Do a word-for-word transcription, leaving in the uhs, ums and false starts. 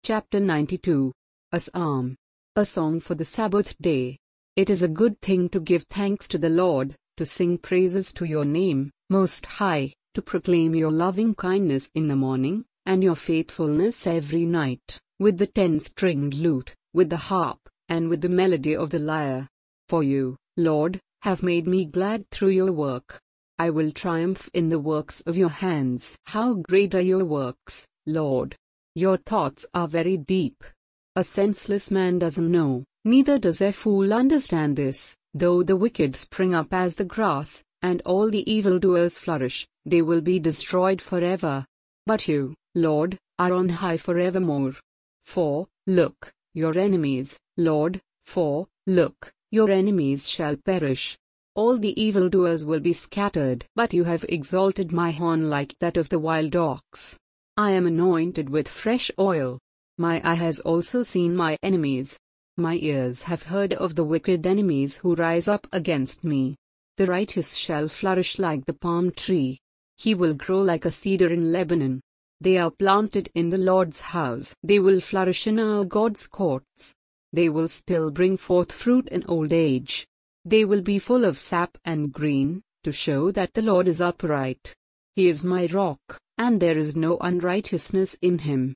Chapter ninety-two. A Psalm. A song for the Sabbath day. It is a good thing to give thanks to the Lord, to sing praises to your name, Most High, to proclaim your loving kindness in the morning, and your faithfulness every night, with the ten-stringed lute, with the harp, and with the melody of the lyre. For you, Lord, have made me glad through your work. I will triumph in the works of your hands. How great are your works, Lord! Your thoughts are very deep. A senseless man doesn't know, neither does a fool understand this. Though the wicked spring up as the grass, and all the evildoers flourish, they will be destroyed forever. But you, Lord, are on high forevermore. For, look, your enemies, Lord, for, look, your enemies shall perish. All the evildoers will be scattered. But you have exalted my horn like that of the wild ox. I am anointed with fresh oil. My eye has also seen my enemies. My ears have heard of the wicked enemies who rise up against me. The righteous shall flourish like the palm tree. He will grow like a cedar in Lebanon. They are planted in the Lord's house. They will flourish in our God's courts. They will still bring forth fruit in old age. They will be full of sap and green, to show that the Lord is upright. He is my rock, and there is no unrighteousness in him.